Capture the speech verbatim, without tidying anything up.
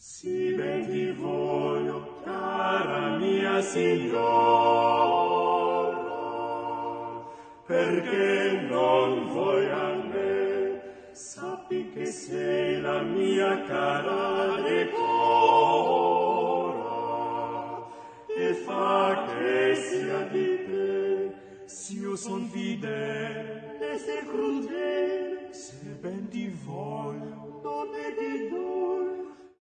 Sì ben ti voglio, cara mia signora, perché non vuoi a me, sappi che sei la mia cara decora, e fa che sia di te, s'io son fidele, se crudele, se ben ti voglio, dove ti do